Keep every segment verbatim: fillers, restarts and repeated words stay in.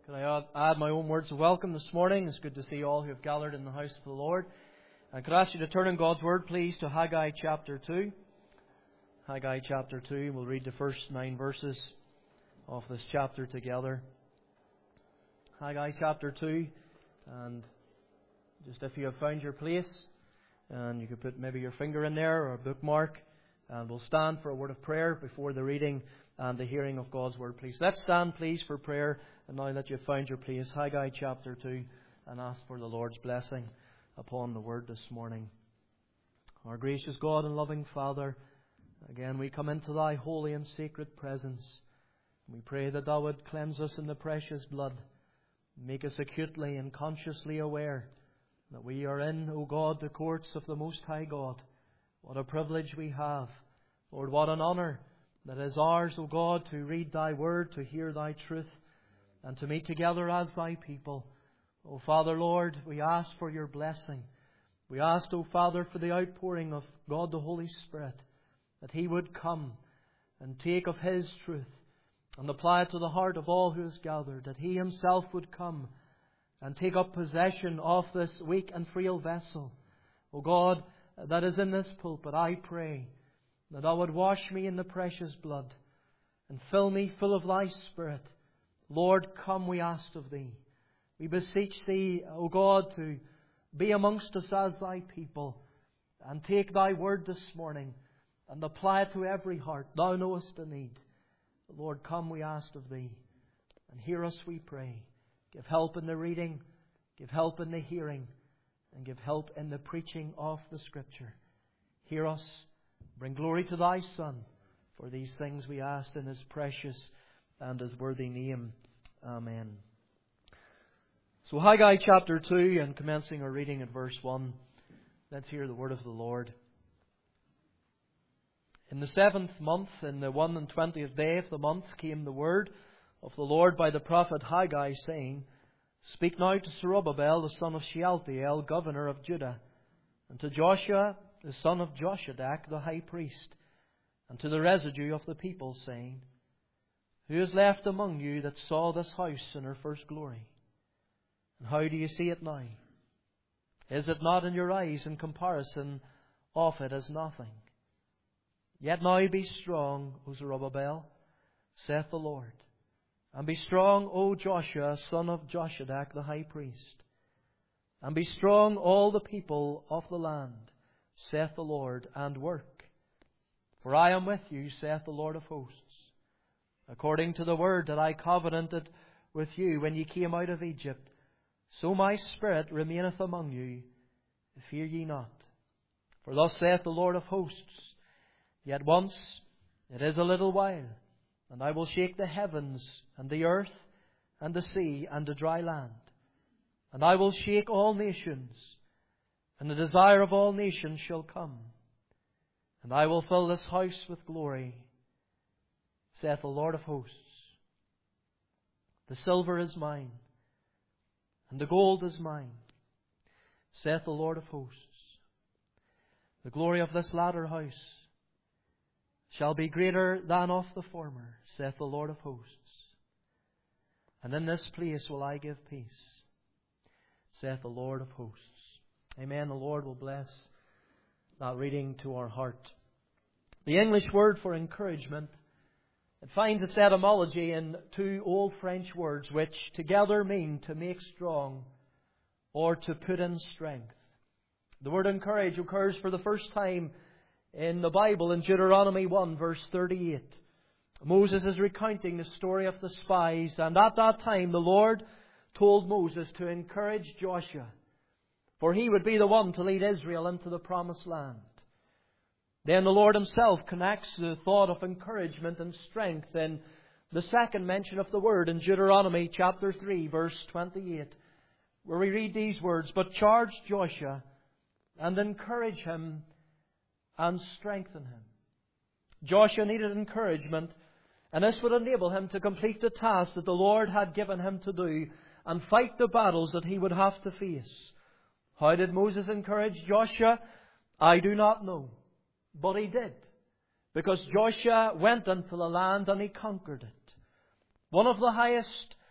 Can I add, add my own words of welcome this morning? It's good to see all who have gathered in the house of the Lord. I could ask you to turn in God's Word, please, to Haggai chapter two. Haggai chapter two. We'll read the first nine verses of this chapter together. Haggai chapter two. And just if you have found your place, and you could put maybe your finger in there or a bookmark, and we'll stand for a word of prayer before the reading and the hearing of God's Word, please. Let's stand, please, for prayer. And now that you've found your place, Haggai chapter two, and ask for the Lord's blessing upon the Word this morning. Our gracious God and loving Father, again we come into Thy holy and sacred presence. We pray that Thou would cleanse us in the precious blood. Make us acutely and consciously aware that we are in, O God, the courts of the Most High God. What a privilege we have. Lord, what an honour that is ours, O God, to read Thy Word, to hear Thy truth, and to meet together as Thy people. O Father, Lord, we ask for Your blessing. We ask, O Father, for the outpouring of God the Holy Spirit, that He would come and take of His truth and apply it to the heart of all who is gathered, that He Himself would come and take up possession of this weak and frail vessel. O God, that is in this pulpit, I pray that Thou would wash me in the precious blood and fill me full of Thy Spirit. Lord, come, we ask of Thee. We beseech Thee, O God, to be amongst us as Thy people and take Thy Word this morning and apply it to every heart. Thou knowest the need. Lord, come, we ask of Thee, and hear us, we pray. Give help in the reading, give help in the hearing, and give help in the preaching of the Scripture. Hear us, bring glory to Thy Son. For these things we ask in His precious and His worthy name. Amen. So Haggai chapter two, and commencing our reading at verse one, let's hear the word of the Lord. In the seventh month, in the one and twentieth day of the month, came the word of the Lord by the prophet Haggai, saying, Speak now to Zerubbabel, the son of Shealtiel, governor of Judah, and to Joshua, the son of Joshadach, the high priest, and to the residue of the people, saying, Who is left among you that saw this house in her first glory? And how do you see it now? Is it not in your eyes in comparison of it as nothing? Yet now be strong, O Zerubbabel, saith the Lord, and be strong, O Joshua, son of Joshadach, the high priest, and be strong all the people of the land, saith the Lord, and work. For I am with you, saith the Lord of hosts, according to the word that I covenanted with you when ye came out of Egypt. So my Spirit remaineth among you. Fear ye not. For thus saith the Lord of hosts, Yet once, it is a little while, and I will shake the heavens, and the earth, and the sea, and the dry land. And I will shake all nations, and the desire of all nations shall come. And I will fill this house with glory, saith the Lord of hosts. The silver is mine, and the gold is mine, saith the Lord of hosts. The glory of this latter house shall be greater than of the former, saith the Lord of hosts. And in this place will I give peace, saith the Lord of hosts. Amen. The Lord will bless that reading to our heart. The English word for encouragement, it finds its etymology in two old French words which together mean to make strong or to put in strength. The word encourage occurs for the first time in the Bible in Deuteronomy one verse thirty-eight. Moses is recounting the story of the spies, and at that time the Lord told Moses to encourage Joshua, for he would be the one to lead Israel into the promised land. Then the Lord Himself connects the thought of encouragement and strength in the second mention of the word in Deuteronomy chapter three verse twenty-eight, where we read these words, But charge Joshua and encourage him and strengthen him. Joshua needed encouragement, and this would enable him to complete the task that the Lord had given him to do and fight the battles that he would have to face. How did Moses encourage Joshua? I do not know. But he did. Because Joshua went into the land and he conquered it. One of the highest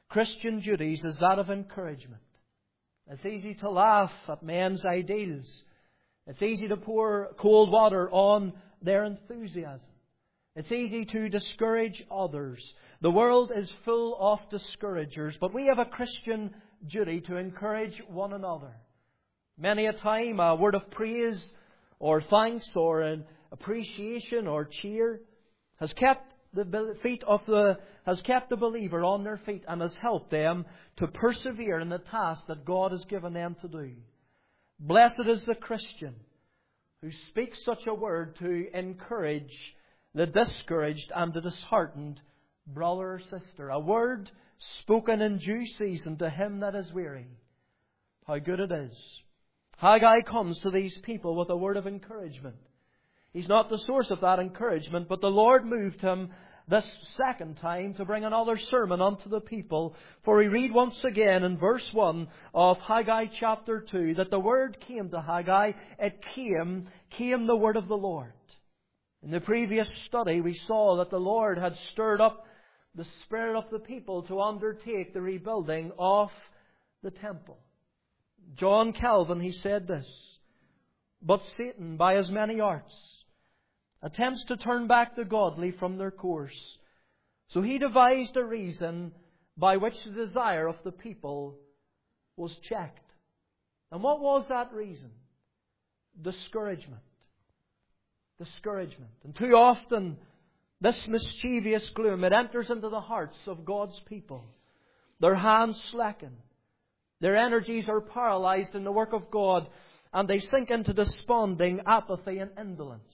Christian duties is that of encouragement. It's easy to laugh at men's ideals. It's easy to pour cold water on their enthusiasm. It's easy to discourage others. The world is full of discouragers, but we have a Christian duty to encourage one another. Many a time a word of praise or thanks or an appreciation or cheer has kept the feet of the has kept the believer on their feet and has helped them to persevere in the task that God has given them to do. Blessed is the Christian who speaks such a word to encourage the discouraged and the disheartened brother or sister. A word spoken in due season to him that is weary. How good it is. Haggai comes to these people with a word of encouragement. He's not the source of that encouragement, but the Lord moved him this second time to bring another sermon unto the people. For we read once again in verse one of Haggai chapter two that the word came to Haggai. It came, came the word of the Lord. In the previous study we saw that the Lord had stirred up the spirit of the people to undertake the rebuilding of the temple. John Calvin, he said this: "But Satan, by his many arts, attempts to turn back the godly from their course. So he devised a reason by which the desire of the people was checked." And what was that reason? Discouragement. Discouragement. And too often, this mischievous gloom, it enters into the hearts of God's people. Their hands slacken. Their energies are paralyzed in the work of God, and they sink into desponding apathy and indolence.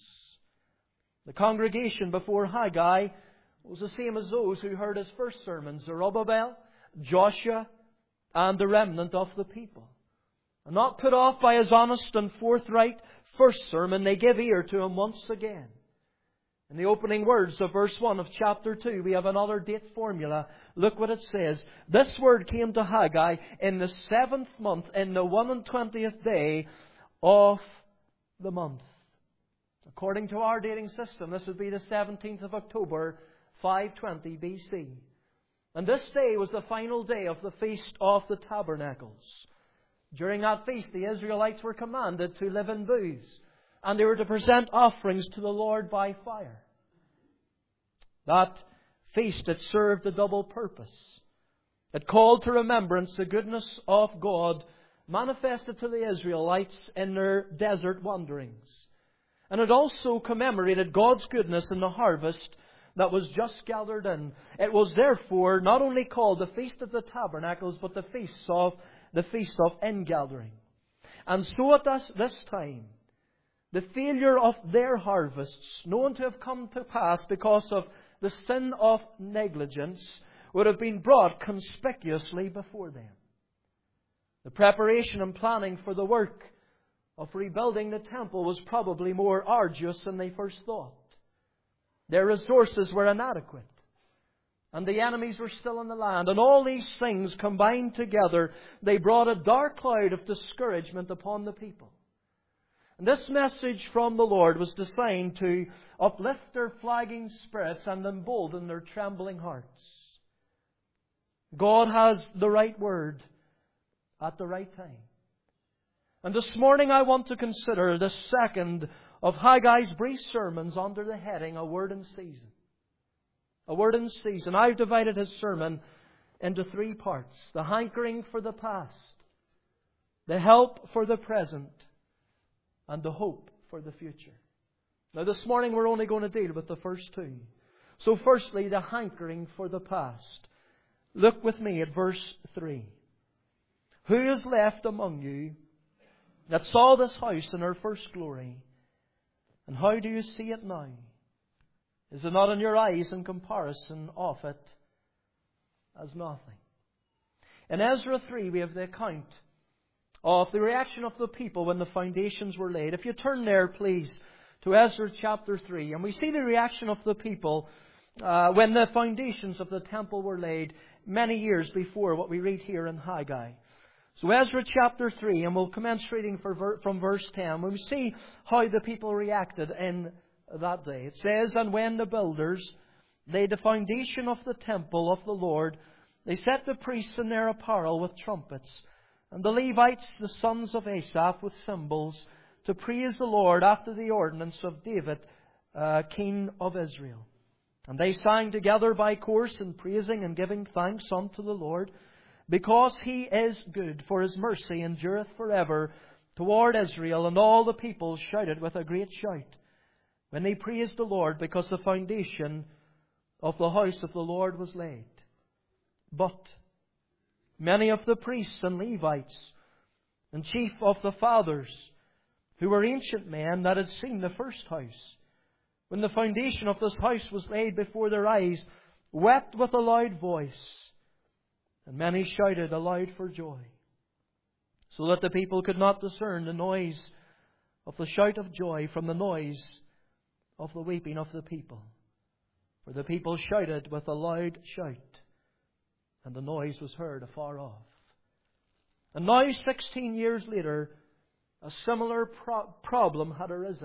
The congregation before Haggai was the same as those who heard his first sermon: Zerubbabel, Joshua, and the remnant of the people. And not put off by his honest and forthright first sermon, they give ear to him once again. In the opening words of verse one of chapter two, we have another date formula. Look what it says. "This word came to Haggai in the seventh month, in the one and twentieth day of the month." According to our dating system, this would be the seventeenth of October, five twenty B C. And this day was the final day of the Feast of the Tabernacles. During that feast, the Israelites were commanded to live in booths, and they were to present offerings to the Lord by fire. That feast, it served a double purpose. It called to remembrance the goodness of God manifested to the Israelites in their desert wanderings. And it also commemorated God's goodness in the harvest that was just gathered in. It was therefore not only called the Feast of the Tabernacles, but the Feast of the Feast of Ingathering. And so at this, this time, the failure of their harvests, known to have come to pass because of the sin of negligence, would have been brought conspicuously before them. The preparation and planning for the work of rebuilding the temple was probably more arduous than they first thought. Their resources were inadequate, and the enemies were still in the land. And all these things combined together, they brought a dark cloud of discouragement upon the people. And this message from the Lord was designed to uplift their flagging spirits and embolden their trembling hearts. God has the right word at the right time. And this morning I want to consider the second of Haggai's brief sermons under the heading, A Word in Season. A Word in Season. I've divided his sermon into three parts: the hankering for the past, the help for the present, and the hope for the future. Now this morning we're only going to deal with the first two. So firstly, the hankering for the past. Look with me at verse three. "Who is left among you that saw this house in her first glory? And how do you see it now? Is it not in your eyes in comparison of it as nothing?" In Ezra three we have the account of the reaction of the people when the foundations were laid. If you turn there, please, to Ezra chapter three. And we see the reaction of the people uh, when the foundations of the temple were laid many years before what we read here in Haggai. So Ezra chapter three, and we'll commence reading for, from verse ten. We see how the people reacted in that day. It says, "And when the builders laid the foundation of the temple of the Lord, They set the priests in their apparel with trumpets, and the Levites, the sons of Asaph, with cymbals, to praise the Lord after the ordinance of David, uh, king of Israel. And they sang together by course in praising and giving thanks unto the Lord, because He is good, for His mercy endureth forever toward Israel. And all the people shouted with a great shout, when they praised the Lord, because the foundation of the house of the Lord was laid. But many of the priests and Levites, and chief of the fathers, who were ancient men that had seen the first house, when the foundation of this house was laid before their eyes, wept with a loud voice, and many shouted aloud for joy, so that the people could not discern the noise of the shout of joy from the noise of the weeping of the people. For the people shouted with a loud shout, and the noise was heard afar off. And now, sixteen years later, a similar pro- problem had arisen.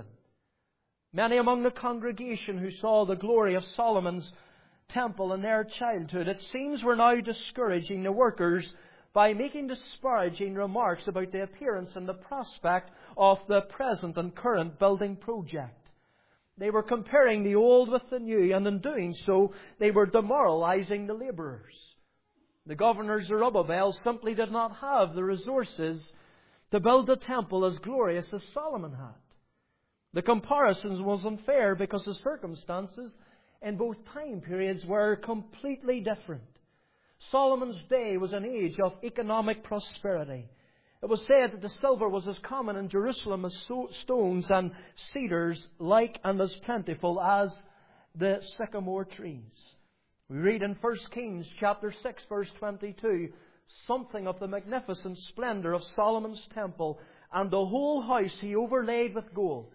Many among the congregation who saw the glory of Solomon's temple in their childhood, it seems, were now discouraging the workers by making disparaging remarks about the appearance and the prospect of the present and current building project. They were comparing the old with the new, and in doing so, they were demoralizing the labourers. The governor Zerubbabel simply did not have the resources to build a temple as glorious as Solomon had. The comparison was unfair because the circumstances in both time periods were completely different. Solomon's day was an age of economic prosperity. It was said that the silver was as common in Jerusalem as stones, and cedars like and as plentiful as the sycamore trees. We read in First Kings chapter six, verse twenty-two, something of the magnificent splendour of Solomon's temple, and the whole house he overlaid with gold,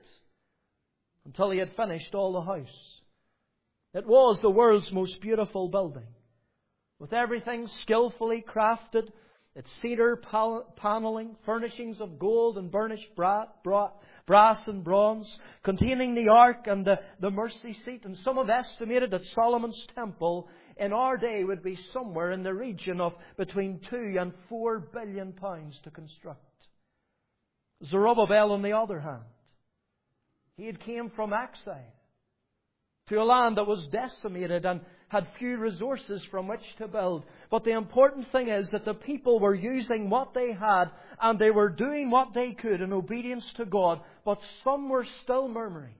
until he had finished all the house. It was the world's most beautiful building, with everything skillfully crafted, its cedar panelling, furnishings of gold and burnished bra- bra- brass and bronze, containing the ark and the, the mercy seat. And some have estimated that Solomon's temple in our day would be somewhere in the region of between two and four billion pounds to construct. Zerubbabel, on the other hand, he had came from exile to a land that was decimated and had few resources from which to build. But the important thing is that the people were using what they had, and they were doing what they could in obedience to God, but some were still murmuring.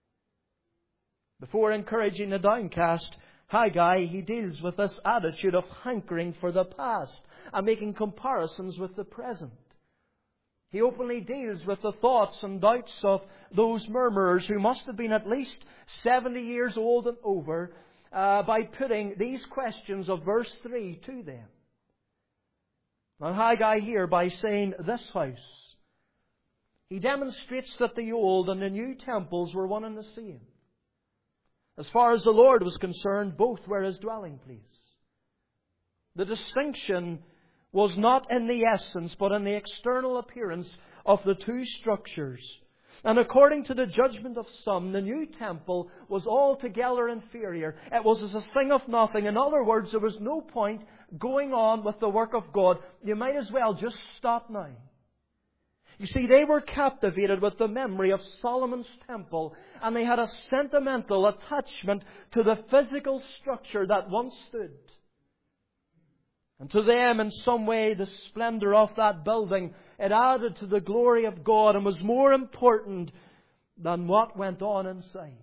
Before encouraging the downcast, Haggai, he deals with this attitude of hankering for the past and making comparisons with the present. He openly deals with the thoughts and doubts of those murmurers who must have been at least seventy years old and over, uh, by putting these questions of verse three to them. Now Haggai here, by saying this house, he demonstrates that the old and the new temples were one and the same. As far as the Lord was concerned, both were His dwelling place. The distinction was not in the essence, but in the external appearance of the two structures. And according to the judgment of some, the new temple was altogether inferior. It was as a thing of nothing. In other words, there was no point going on with the work of God. You might as well just stop now. You see, they were captivated with the memory of Solomon's temple, and they had a sentimental attachment to the physical structure that once stood. And to them, in some way, the splendour of that building, it added to the glory of God and was more important than what went on inside.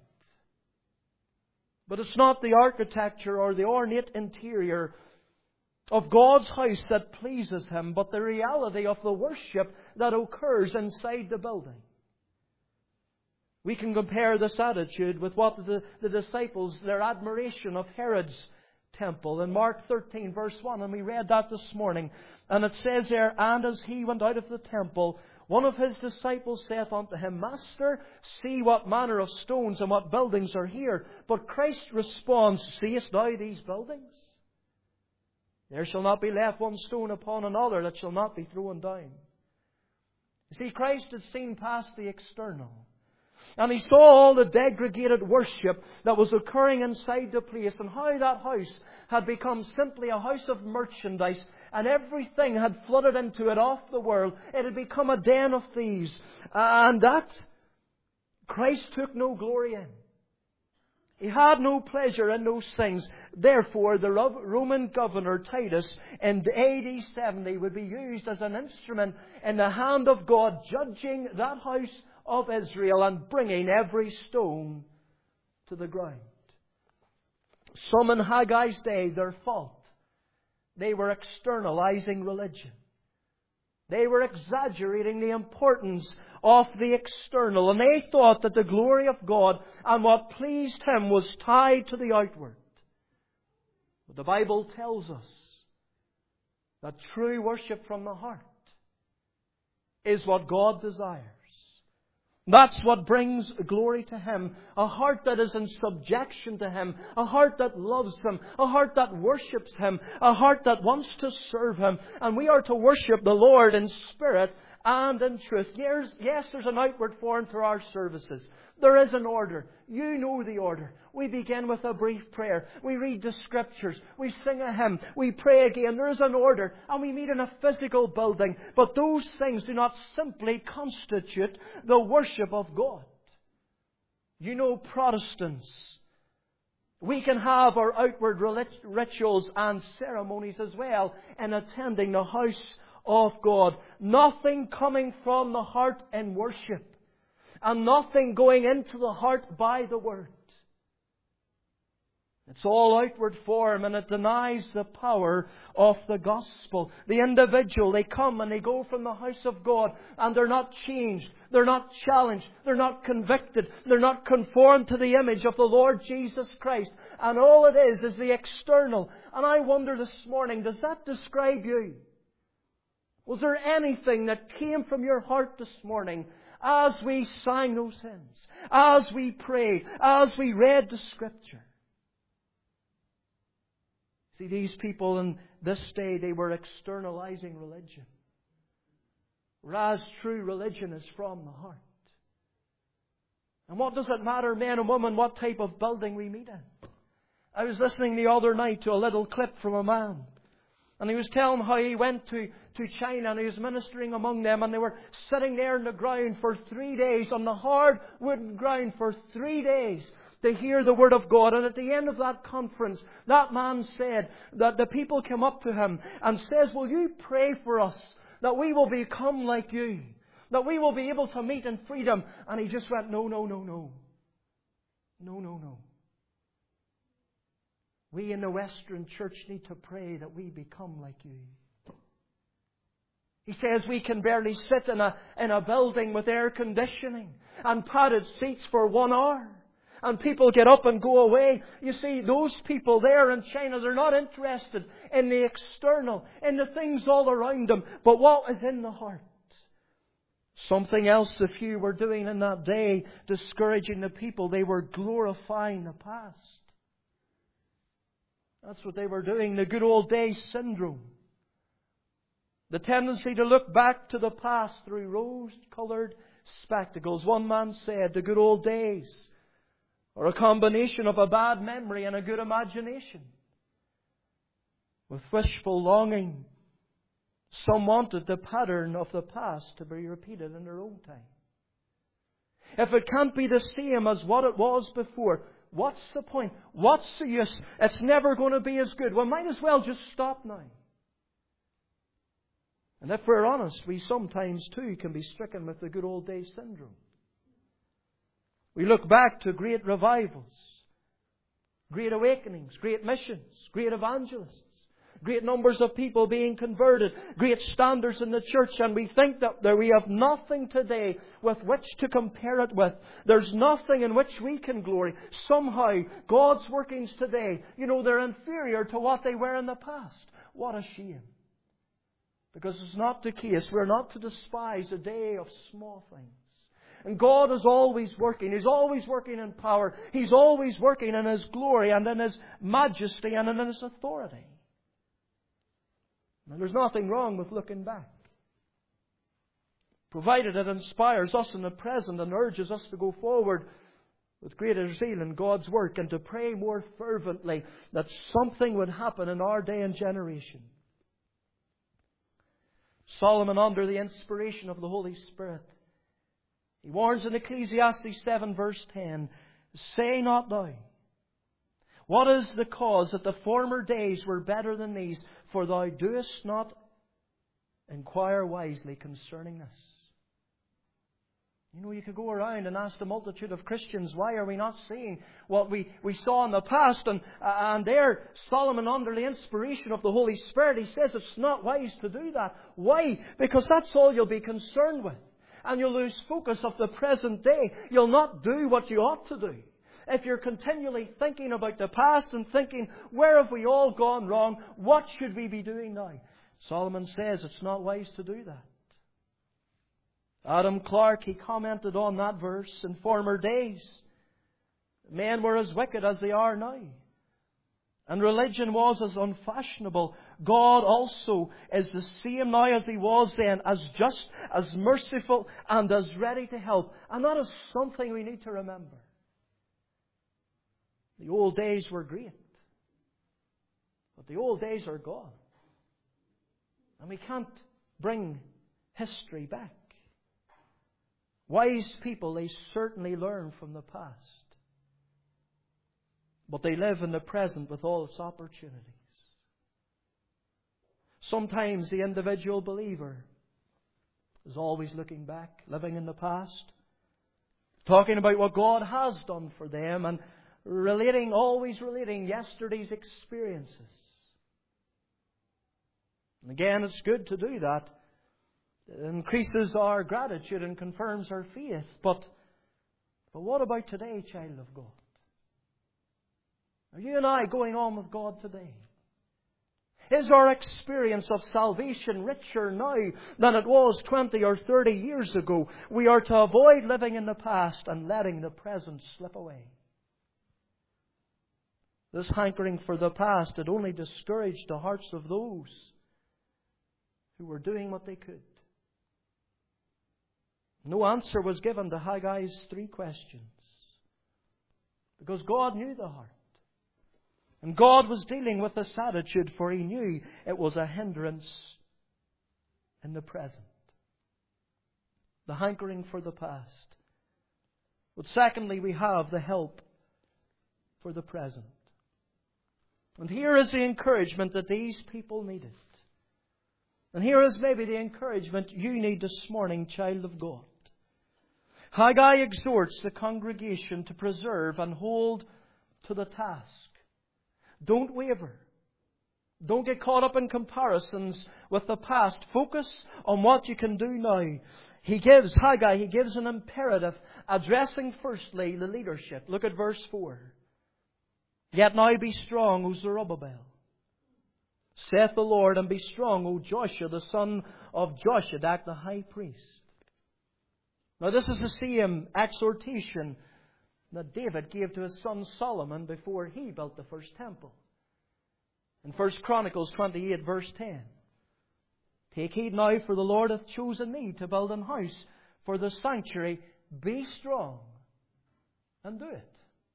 But it's not the architecture or the ornate interior of God's house that pleases Him, but the reality of the worship that occurs inside the building. We can compare this attitude with what the, the disciples, their admiration of Herod's temple in Mark thirteen verse one, and we read that this morning, and it says there, and as he went out of the temple, one of his disciples saith unto him, Master, see what manner of stones and what buildings are here. But Christ responds, Seest thou these buildings? There shall not be left one stone upon another that shall not be thrown down. You see, Christ had seen past the external. And he saw all the degraded worship that was occurring inside the place, and how that house had become simply a house of merchandise, and everything had flooded into it off the world. It had become a den of thieves. And that Christ took no glory in. He had no pleasure in those things. Therefore, the Roman governor Titus in A D seventy would be used as an instrument in the hand of God, judging that house of Israel and bringing every stone to the ground. Some in Haggai's day, their fault. They were externalizing religion. They were exaggerating the importance of the external, and they thought that the glory of God and what pleased Him was tied to the outward. But the Bible tells us that true worship from the heart is what God desires. That's what brings glory to Him. A heart that is in subjection to Him. A heart that loves Him. A heart that worships Him. A heart that wants to serve Him. And we are to worship the Lord in spirit and in truth. Yes, yes, there's an outward form to our services. There is an order. You know the order. We begin with a brief prayer. We read the Scriptures. We sing a hymn. We pray again. There is an order. And we meet in a physical building. But those things do not simply constitute the worship of God. You know, Protestants, we can have our outward rituals and ceremonies as well in attending the house of God. Nothing coming from the heart in worship. And nothing going into the heart by the Word. It's all outward form, and it denies the power of the gospel. The individual, they come and they go from the house of God, and they're not changed, they're not challenged, they're not convicted, they're not conformed to the image of the Lord Jesus Christ. And all it is is the external. And I wonder this morning, does that describe you? Was there anything that came from your heart this morning as we sang those hymns, as we prayed, as we read the Scripture? See, these people in this day, they were externalizing religion. Whereas true religion is from the heart. And what does it matter, men and women, what type of building we meet in? I was listening the other night to a little clip from a man. And he was telling how he went to, to China and he was ministering among them, and they were sitting there on the ground for three days, on the hard wooden ground for three days to hear the Word of God. And at the end of that conference, that man said that the people came up to him and says, "Will you pray for us that we will become like you? That we will be able to meet in freedom?" And he just went, no, no, no, no. No, no, no. We in the Western Church need to pray that we become like you. He says we can barely sit in a, in a building with air conditioning and padded seats for one hour. And people get up and go away. You see, those people there in China, they're not interested in the external, in the things all around them, but what is in the heart. Something else the few were doing in that day, discouraging the people. They were glorifying the past. That's what they were doing, the good old days syndrome. The tendency to look back to the past through rose-coloured spectacles. One man said, the good old days are a combination of a bad memory and a good imagination. With wishful longing, some wanted the pattern of the past to be repeated in their own time. If it can't be the same as what it was before, what's the point? What's the use? It's never going to be as good. We might as well just stop now. And if we're honest, we sometimes too can be stricken with the good old days syndrome. We look back to great revivals, great awakenings, great missions, great evangelists, great numbers of people being converted, great standards in the church, and we think that there we have nothing today with which to compare it with. There's nothing in which we can glory. Somehow, God's workings today, you know, they're inferior to what they were in the past. What a shame. Because it's not the case. We're not to despise a day of small things. And God is always working. He's always working in power. He's always working in His glory and in His majesty and in His authority. Now, there's nothing wrong with looking back. provided it inspires us in the present and urges us to go forward with greater zeal in God's work and to pray more fervently that something would happen in our day and generation. Solomon, under the inspiration of the Holy Spirit, he warns in Ecclesiastes seven verse ten, "Say not thou, what is the cause that the former days were better than these? For thou doest not inquire wisely concerning this." You know, you could go around and ask the multitude of Christians, why are we not seeing what we, we saw in the past? And, and there, Solomon, under the inspiration of the Holy Spirit, he says it's not wise to do that. Why? Because that's all you'll be concerned with. And you'll lose focus of the present day. You'll not do what you ought to do. If you're continually thinking about the past and thinking, where have we all gone wrong? What should we be doing now? Solomon says it's not wise to do that. Adam Clarke, he commented on that verse, in former days, men were as wicked as they are now. And religion was as unfashionable. God also is the same now as He was then, as just, as merciful, and as ready to help. And that is something we need to remember. The old days were great, but the old days are gone. And we can't bring history back. Wise people, they certainly learn from the past. But they live in the present with all its opportunities. Sometimes the individual believer is always looking back, living in the past, talking about what God has done for them, and relating, always relating yesterday's experiences. And again, it's good to do that. It increases our gratitude and confirms our faith. But, but what about today, child of God? Are you and I going on with God today? Is our experience of salvation richer now than it was twenty or thirty years ago? We are to avoid living in the past and letting the present slip away. This hankering for the past had only discouraged the hearts of those who were doing what they could. No answer was given to Haggai's three questions, because God knew the heart. And God was dealing with this attitude, for He knew it was a hindrance in the present. The hankering for the past. But secondly, we have the help for the present. And here is the encouragement that these people needed. And here is maybe the encouragement you need this morning, child of God. Haggai exhorts the congregation to preserve and hold to the task. Don't waver. Don't get caught up in comparisons with the past. Focus on what you can do now. He gives, Haggai, he gives an imperative addressing firstly the leadership. Look at verse four. Yet now be strong, O Zerubbabel, saith the Lord, and be strong, O Joshua, the son of Joshadach, the high priest. Now this is the same exhortation that David gave to his son Solomon before he built the first temple. In First Chronicles twenty-eight verse ten. Take heed now, for the Lord hath chosen me to build an house for the sanctuary. Be strong and do it.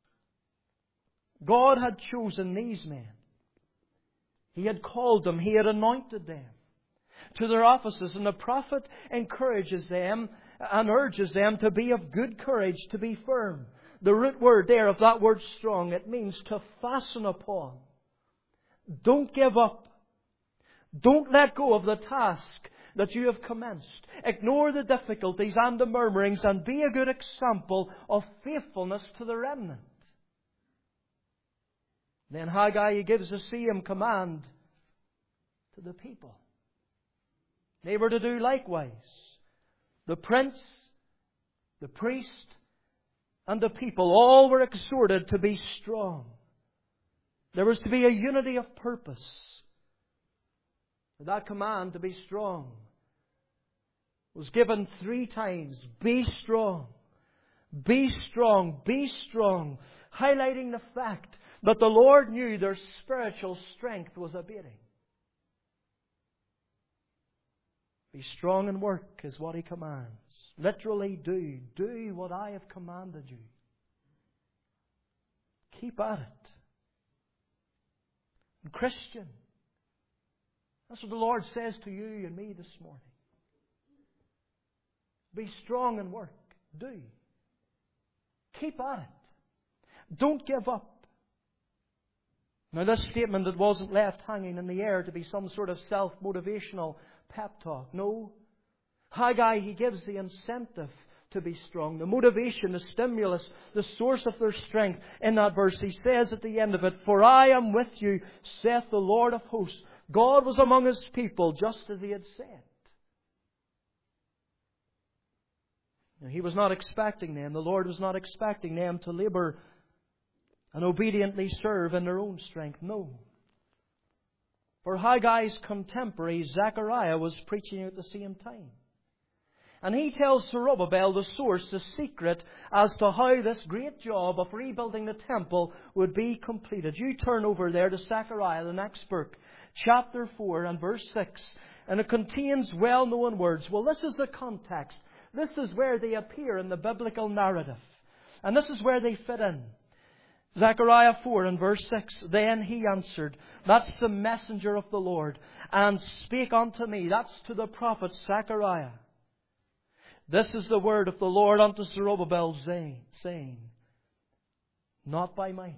God had chosen these men. He had called them. He had anointed them to their offices. And the prophet encourages them and urges them to be of good courage, to be firm. The root word there of that word strong, it means to fasten upon. Don't give up. Don't let go of the task that you have commenced. Ignore the difficulties and the murmurings and be a good example of faithfulness to the remnant. Then Haggai, he gives the same command to the people. They were to do likewise. The prince, the priest, and the people all were exhorted to be strong. There was to be a unity of purpose. That command to be strong was given three times. Be strong. Be strong. Be strong. Highlighting the fact that the Lord knew their spiritual strength was abating. Be strong and work is what He commands. Literally do. Do what I have commanded you. Keep at it. And Christian, that's what the Lord says to you and me this morning. Be strong and work. Do. Keep at it. Don't give up. Now, this statement that wasn't left hanging in the air to be some sort of self-motivational pep talk. No. Haggai, he gives the incentive to be strong, the motivation, the stimulus, the source of their strength. In that verse, he says at the end of it, "For I am with you, saith the Lord of hosts." God was among His people just as He had said. Now, He was not expecting them, the Lord was not expecting them to labour and obediently serve in their own strength. No. For Haggai's contemporary, Zechariah, was preaching at the same time. And he tells Zerubbabel the source, the secret, as to how this great job of rebuilding the temple would be completed. You turn over there to Zechariah, the next book, chapter four and verse six. And it contains well-known words. Well, this is the context. This is where they appear in the biblical narrative. And this is where they fit in. Zechariah four and verse six. "Then he answered," that's the messenger of the Lord, "and spake unto me," that's to the prophet Zechariah. "This is the word of the Lord unto Zerubbabel, saying, Not by might,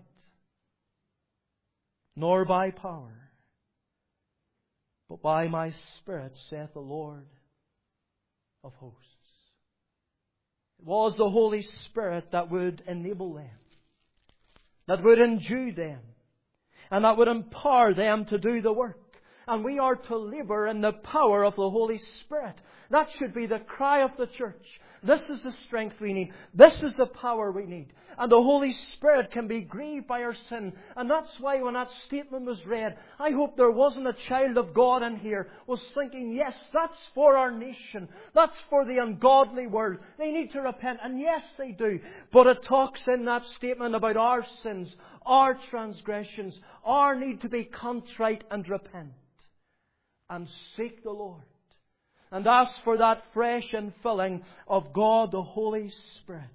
nor by power, but by my Spirit, saith the Lord of hosts." It was the Holy Spirit that would enable them, that would endue them, and that would empower them to do the work. And we are to labour in the power of the Holy Spirit. That should be the cry of the church. This is the strength we need. This is the power we need. And the Holy Spirit can be grieved by our sin. And that's why when that statement was read, I hope there wasn't a child of God in here was thinking, yes, that's for our nation. That's for the ungodly world. They need to repent. And yes, they do. But it talks in that statement about our sins, our transgressions, our need to be contrite and repent. And seek the Lord. And ask for that fresh infilling of God the Holy Spirit.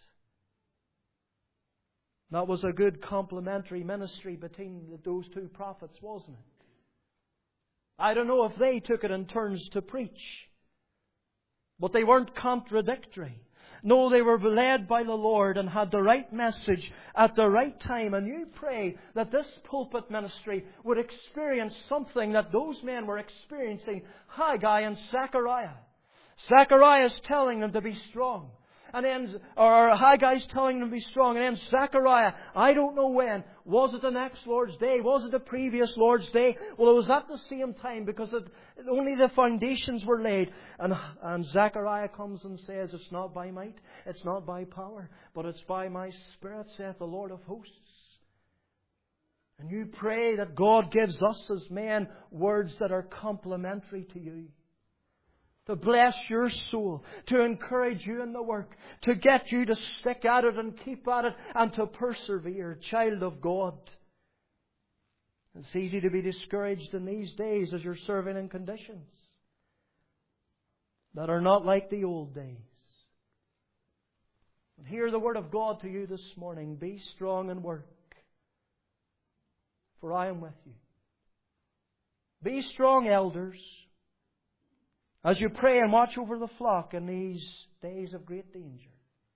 That was a good complementary ministry between those two prophets, wasn't it? I don't know if they took it in turns to preach. But they weren't contradictory. No, they were led by the Lord and had the right message at the right time. And you pray that this pulpit ministry would experience something that those men were experiencing, Haggai and Zechariah. Zechariah is telling them to be strong. And then, or Haggai's telling them to be strong. And then Zechariah, I don't know when. Was it the next Lord's Day? Was it the previous Lord's Day? Well, it was at the same time because it, only the foundations were laid. And, and Zechariah comes and says, it's not by might, it's not by power, but it's by my Spirit, saith the Lord of hosts. And you pray that God gives us as men words that are complementary to you. To bless your soul, to encourage you in the work, to get you to stick at it and keep at it and to persevere, child of God. It's easy to be discouraged in these days as you're serving in conditions that are not like the old days. And hear the word of God to you this morning. Be strong and work, for I am with you. Be strong, elders, as you pray and watch over the flock in these days of great danger.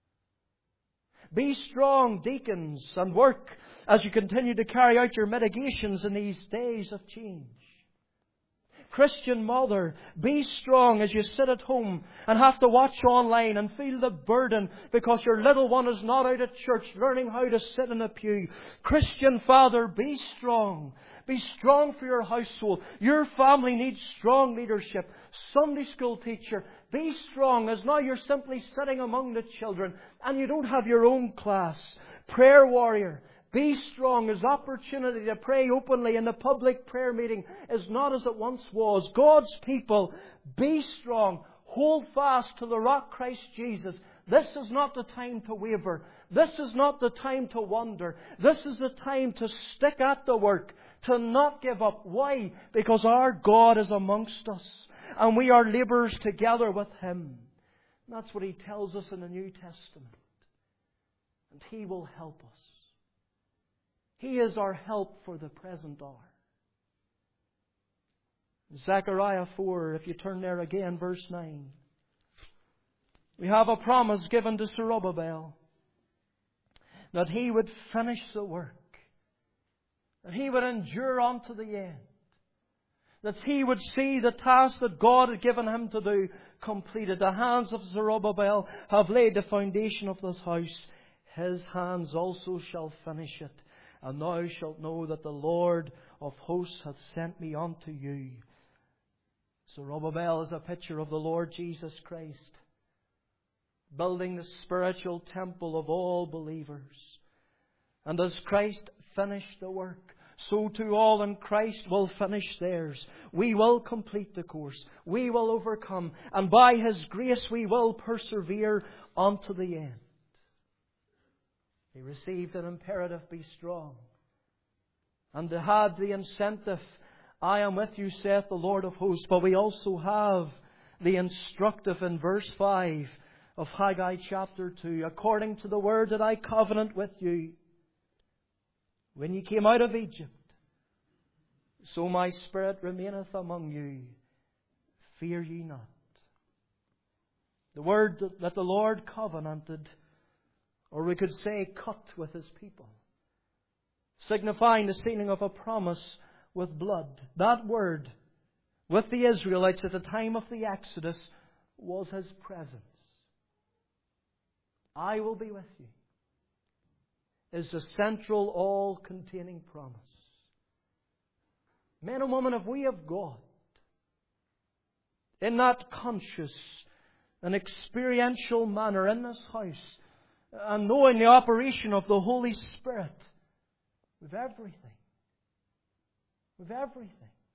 Be strong, deacons, and work as you continue to carry out your mitigations in these days of change. Christian mother, be strong as you sit at home and have to watch online and feel the burden because your little one is not out at church learning how to sit in a pew. Christian father, be strong. Be strong for your household. Your family needs strong leadership. Sunday school teacher, be strong as now you're simply sitting among the children and you don't have your own class. Prayer warrior, be strong as opportunity to pray openly in the public prayer meeting is not as it once was. God's people, be strong. Hold fast to the rock Christ Jesus. This is not the time to waver. This is not the time to wander. This is the time to stick at the work, to not give up. Why? Because our God is amongst us. and we are labourers together with Him. And that's what He tells us in the New Testament. And He will help us. He is our help for the present hour. Zechariah four, if you turn there again, verse nine. We have a promise given to Zerubbabel that he would finish the work, that he would endure unto the end, that he would see the task that God had given him to do completed. The hands of Zerubbabel have laid the foundation of this house. His hands also shall finish it. And thou shalt know that the Lord of hosts hath sent me unto you. Zerubbabel is a picture of the Lord Jesus Christ, building the spiritual temple of all believers. And as Christ finished the work, so too all in Christ will finish theirs. We will complete the course. We will overcome. And by His grace we will persevere unto the end. He received an imperative, be strong. And they had the incentive, I am with you, saith the Lord of hosts. But we also have the instructive in verse five of Haggai chapter two. According to the word that I covenant with you, when ye came out of Egypt, so my Spirit remaineth among you. Fear ye not. The word that the Lord covenanted, or we could say cut with His people, signifying the sealing of a promise with blood. That word with the Israelites at the time of the Exodus was His presence. I will be with you is the central, all-containing promise. Men and women, if we have God in that conscious and experiential manner in this house, and knowing the operation of the Holy Spirit, we've everything. We've everything.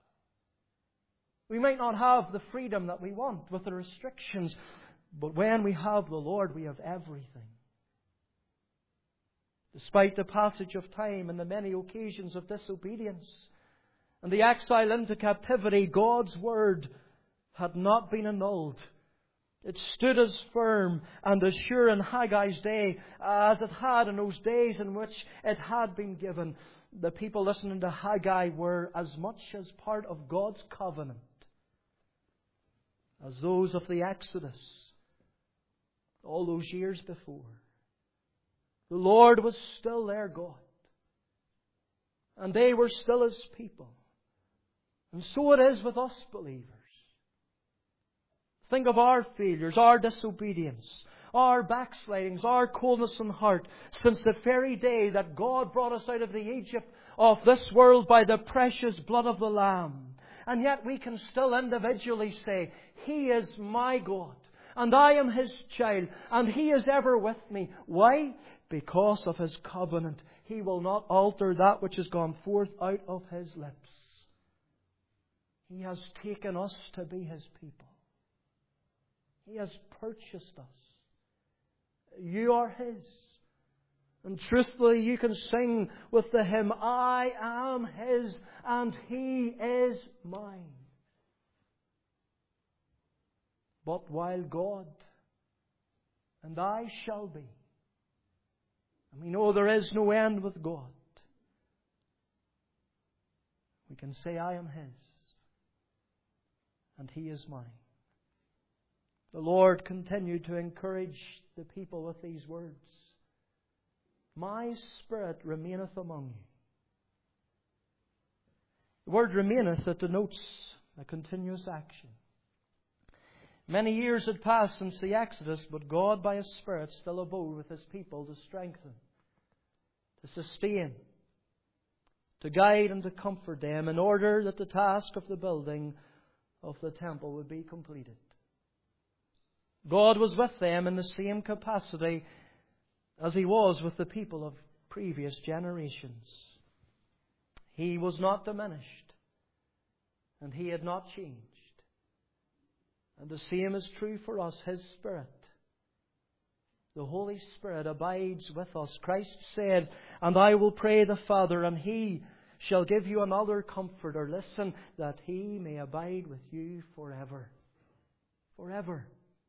We might not have the freedom that we want with the restrictions, but when we have the Lord, we have everything. Despite the passage of time and the many occasions of disobedience and the exile into captivity, God's Word had not been annulled. It stood as firm and as sure in Haggai's day as it had in those days in which it had been given. The people listening to Haggai were as much as part of God's covenant as those of the Exodus all those years before. The Lord was still their God, and they were still His people. And so it is with us believers. Think of our failures, our disobedience, our backslidings, our coldness in heart, since the very day that God brought us out of the Egypt of this world by the precious blood of the Lamb. And yet we can still individually say, He is my God, and I am His child, and He is ever with me. Why? Because of His covenant. He will not alter that which has gone forth out of His lips. He has taken us to be His people. He has purchased us. You are His. And truthfully, you can sing with the hymn, I am His and He is mine. But while God and I shall be, and we know there is no end with God, we can say, I am His and He is mine. The Lord continued to encourage the people with these words. My Spirit remaineth among you. The word remaineth, it denotes a continuous action. Many years had passed since the Exodus, but God by His Spirit still abode with His people to strengthen, to sustain, to guide and to comfort them in order that the task of the building of the temple would be completed. God was with them in the same capacity as He was with the people of previous generations. He was not diminished, and He had not changed. And the same is true for us. His Spirit, the Holy Spirit, abides with us. Christ said, and I will pray the Father, and He shall give you another Comforter. Listen, that He may abide with you forever. Forever.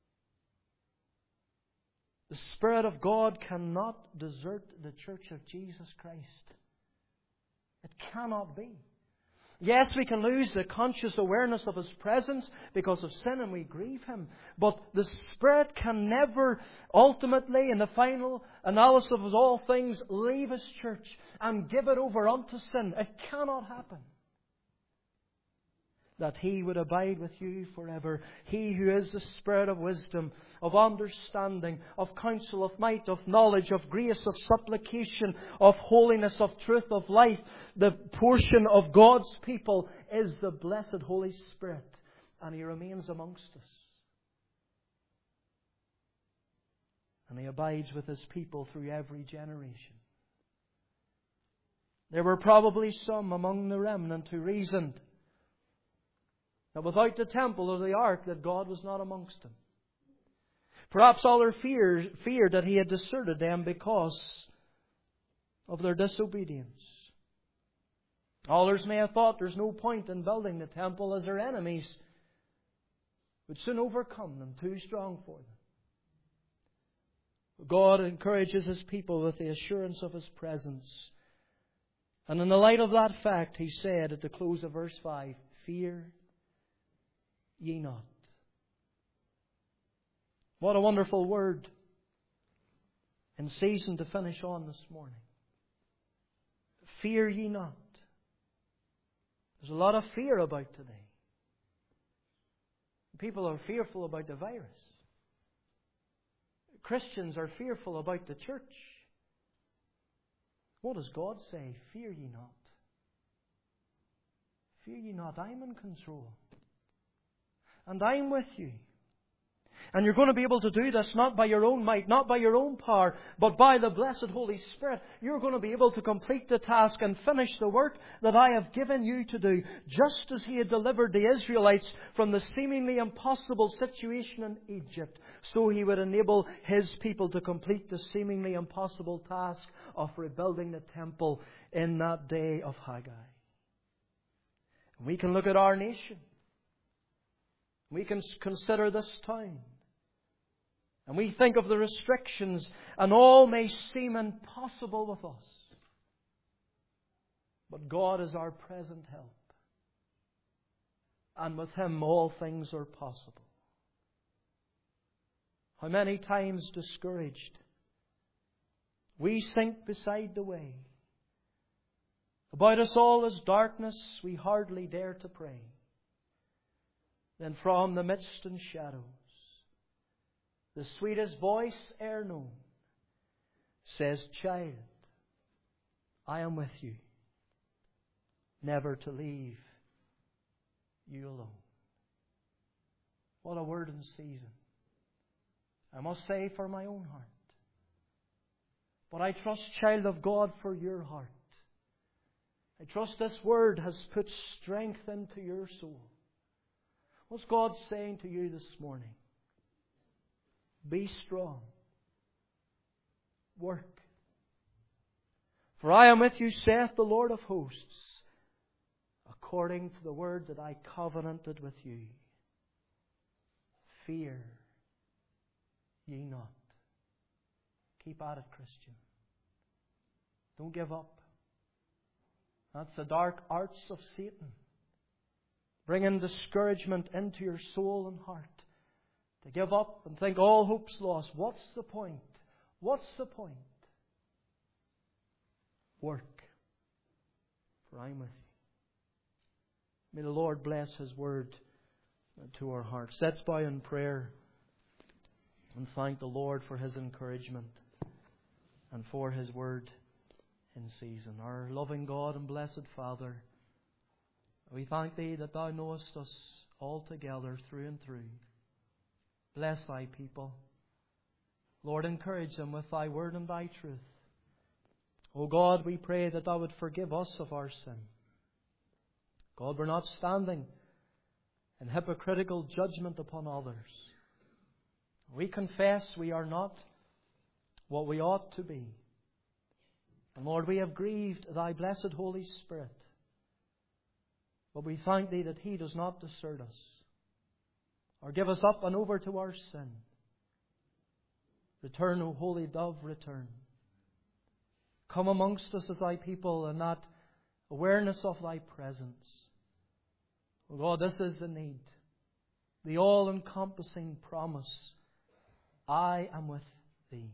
The Spirit of God cannot desert the Church of Jesus Christ. It cannot be. Yes, we can lose the conscious awareness of His presence because of sin and we grieve Him. But the Spirit can never, ultimately, in the final analysis of all things, leave His church and give it over unto sin. It cannot happen. That He would abide with you forever. He who is the Spirit of wisdom, of understanding, of counsel, of might, of knowledge, of grace, of supplication, of holiness, of truth, of life. The portion of God's people is the blessed Holy Spirit. And He remains amongst us. And He abides with His people through every generation. There were probably some among the remnant who reasoned that without the temple or the ark, that God was not amongst them. Perhaps others feared, feared that He had deserted them because of their disobedience. Others may have thought there's no point in building the temple as their enemies would soon overcome them, too strong for them. God encourages His people with the assurance of His presence. And in the light of that fact, He said at the close of verse five, fear ye not. What a wonderful word in season to finish on this morning. Fear ye not. There's a lot of fear about today. People are fearful about the virus. Christians are fearful about the church. What does God say? Fear ye not. Fear ye not. I'm in control. And I'm with you. And you're going to be able to do this not by your own might, not by your own power, but by the blessed Holy Spirit. You're going to be able to complete the task and finish the work that I have given you to do. Just as He had delivered the Israelites from the seemingly impossible situation in Egypt, so He would enable His people to complete the seemingly impossible task of rebuilding the temple in that day of Haggai. We can look at our nation. We can consider this town. And we think of the restrictions, and all may seem impossible with us. But God is our present help. And with Him all things are possible. How many times discouraged we sink beside the way. About us all is darkness, we hardly dare to pray. Then from the midst and shadows, the sweetest voice e'er known says, Child, I am with you, never to leave you alone. What a word in season. I must say for my own heart. But I trust, child of God, for your heart. I trust this word has put strength into your soul. What's God saying to you this morning? Be strong. Work. For I am with you, saith the Lord of hosts, according to the word that I covenanted with you. Fear ye not. Keep at it, Christian. Don't give up. That's the dark arts of Satan. Bringing discouragement into your soul and heart. To give up and think all hope's lost. What's the point? What's the point? Work. For I'm with you. May the Lord bless His word to our hearts. Let's bow in prayer and thank the Lord for His encouragement and for His word in season. Our loving God and blessed Father, we thank Thee that Thou knowest us altogether through and through. Bless Thy people. Lord, encourage them with Thy word and Thy truth. O God, we pray that Thou would forgive us of our sin. God, we're not standing in hypocritical judgment upon others. We confess we are not what we ought to be. And Lord, we have grieved Thy blessed Holy Spirit. But we thank Thee that He does not desert us or give us up and over to our sin. Return, O Holy Dove, return. Come amongst us as Thy people in that awareness of Thy presence. O God, this is the need. The all-encompassing promise. I am with Thee.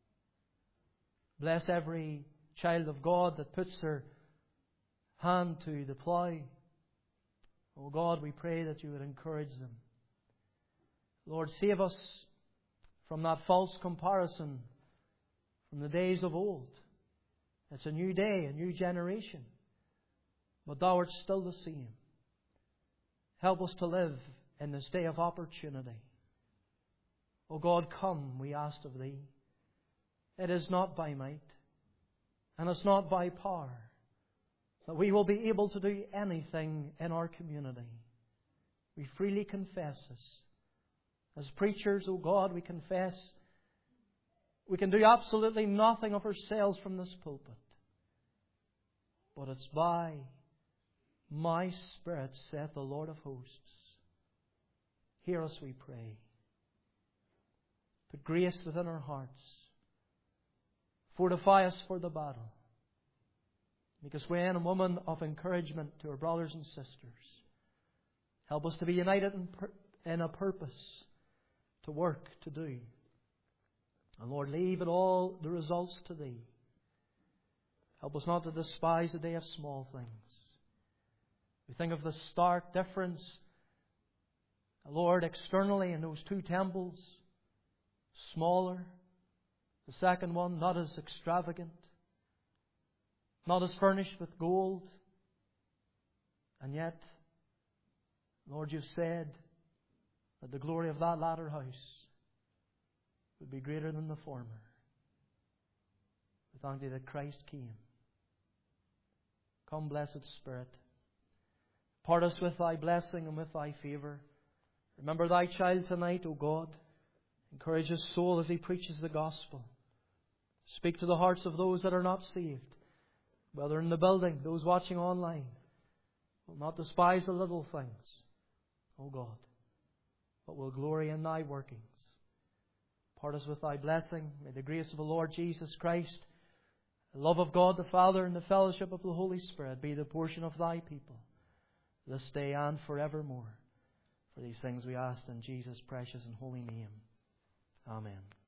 Bless every child of God that puts their hand to the plough. O God, we pray that You would encourage them. Lord, save us from that false comparison from the days of old. It's a new day, a new generation. But Thou art still the same. Help us to live in this day of opportunity. O God, come, we ask of Thee. It is not by might, and it's not by power, that we will be able to do anything in our community. We freely confess this. As preachers, O God, we confess we can do absolutely nothing of ourselves from this pulpit. But it's by My Spirit, saith the Lord of hosts. Hear us, we pray. Put grace within our hearts. Fortify us for the battle. Make us men and women of encouragement to our brothers and sisters. Help us to be united in, pur- in a purpose, to work, to do. And Lord, leave it all, the results, to Thee. Help us not to despise the day of small things. We think of the stark difference, Lord, externally in those two temples. Smaller. The second one, not as extravagant. Not as furnished with gold. And yet, Lord, You've said that the glory of that latter house would be greater than the former. We thank Thee that Christ came. Come, blessed Spirit. Part us with Thy blessing and with Thy favour. Remember Thy child tonight, O God. Encourage his soul as he preaches the gospel. Speak to the hearts of those that are not saved, whether in the building, those watching online. Will not despise the little things, O God, but will glory in Thy workings. Part us with Thy blessing. May the grace of the Lord Jesus Christ, the love of God the Father, and the fellowship of the Holy Spirit be the portion of Thy people this day and forevermore. For these things we ask in Jesus' precious and holy name. Amen.